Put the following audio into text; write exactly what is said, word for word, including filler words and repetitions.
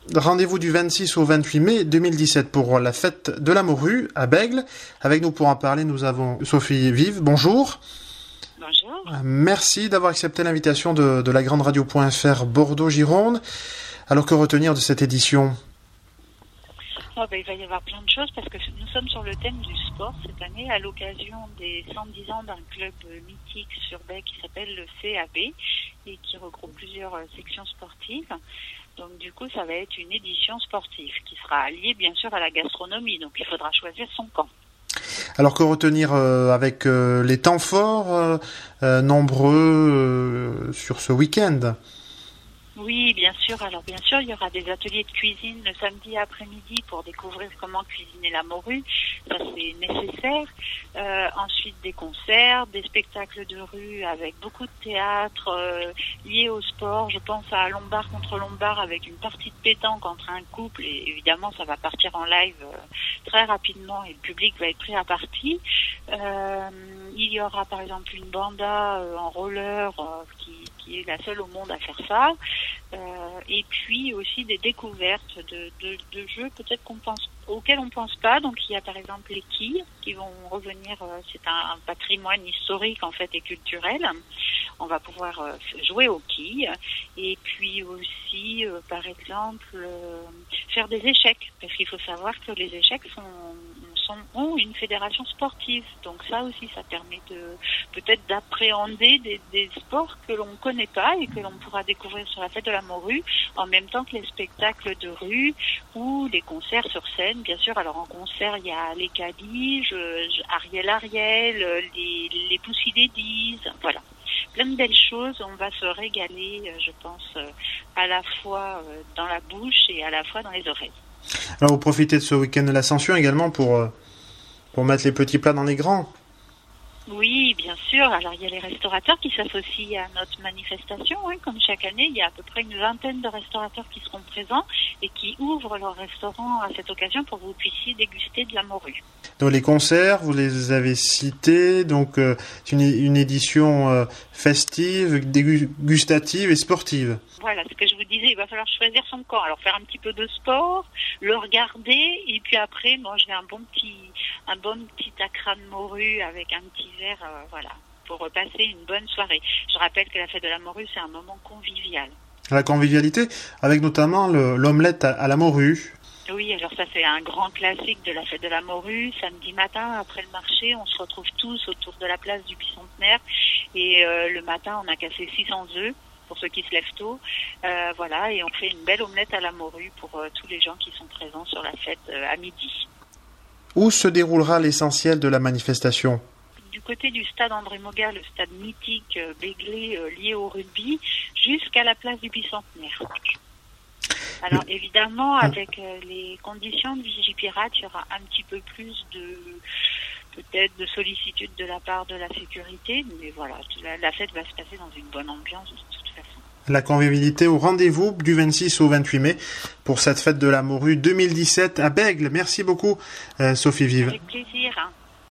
rendez-vous du vingt-six au vingt-huit mai deux mille dix-sept pour la fête de la morue à Bègles. Avec nous pour en parler, nous avons Sophie Vive. Bonjour. Bonjour. Merci d'avoir accepté l'invitation de, de la grande radio.fr Bordeaux-Gironde. Alors que retenir de cette édition ? Oh ben, il va y avoir plein de choses parce que nous sommes sur le thème du sport cette année à l'occasion des cent dix ans d'un club mythique sur Bègles qui s'appelle le C A B et qui regroupe plusieurs sections sportives. Donc du coup, ça va être une édition sportive qui sera liée bien sûr à la gastronomie. Donc il faudra choisir son camp. Alors que retenir euh, avec euh, les temps forts euh, euh, nombreux euh, sur ce week-end ? Oui, bien sûr. Alors bien sûr, il y aura des ateliers de cuisine le samedi après-midi pour découvrir comment cuisiner la morue. Ça, c'est nécessaire. Euh, ensuite, des concerts, des spectacles de rue avec beaucoup de théâtre euh, liés au sport. Je pense à Lombard contre Lombard avec une partie de pétanque entre un couple. Et évidemment, ça va partir en live euh, très rapidement et le public va être pris à partie. Euh, il y aura par exemple une banda euh, en roller euh, qui, qui est la seule au monde à faire ça. Euh, et puis aussi des découvertes de, de, de jeux peut-être qu'on pense auxquels on pense pas. Donc il y a par exemple les quilles qui vont revenir. Euh, c'est un, un patrimoine historique en fait et culturel. On va pouvoir euh, jouer aux quilles et puis aussi euh, par exemple euh, faire des échecs parce qu'il faut savoir que les échecs sont ont une fédération sportive. Donc ça aussi, ça permet de peut-être d'appréhender des, des sports que l'on ne connaît pas et que l'on pourra découvrir sur la fête de la morue en même temps que les spectacles de rue ou les concerts sur scène. Bien sûr, alors en concert, il y a les Cadiges, Ariel Ariel, les, les Poussy Ladies, voilà. Plein de belles choses. On va se régaler, je pense, à la fois dans la bouche et à la fois dans les oreilles. Alors, vous profitez de ce week-end de l'Ascension également pour, pour mettre les petits plats dans les grands. Oui, bien sûr. Alors, il y a les restaurateurs qui s'associent à notre manifestation. Hein. Comme chaque année, il y a à peu près une vingtaine de restaurateurs qui seront présents et qui ouvrent leur restaurant à cette occasion pour que vous puissiez déguster de la morue. Donc, les concerts, vous les avez cités. Donc, euh, c'est une, une édition euh, festive, dégustative et sportive. Voilà, ce que je vous disais, il va falloir choisir son camp. Alors, faire un petit peu de sport, le regarder et puis après, manger un bon petit, un bon petit acra de morue avec un petit verre, euh, voilà, pour passer une bonne soirée. Je rappelle que la fête de la morue, c'est un moment convivial. La convivialité, avec notamment le, l'omelette à, à la morue. Oui, alors ça c'est un grand classique de la fête de la morue. Samedi matin, après le marché, on se retrouve tous autour de la place du Bicentenaire et euh, le matin, on a cassé six cents œufs pour ceux qui se lèvent tôt. Euh, voilà, et on fait une belle omelette à la morue pour euh, tous les gens qui sont présents sur la fête euh, à midi. Où se déroulera l'essentiel de la manifestation ? Du côté du stade André Moga, le stade mythique euh, béglé euh, lié au rugby, jusqu'à la place du Bicentenaire. Alors évidemment, avec euh, les conditions de Vigipirate, il y aura un petit peu plus de peut-être de sollicitude de la part de la sécurité, mais voilà, la, la fête va se passer dans une bonne ambiance de toute façon. La convivialité au rendez-vous du vingt-six au vingt-huit mai pour cette fête de la morue deux mille dix-sept à Bègles. Merci beaucoup, euh, Sophie Vive. Avec plaisir. Hein.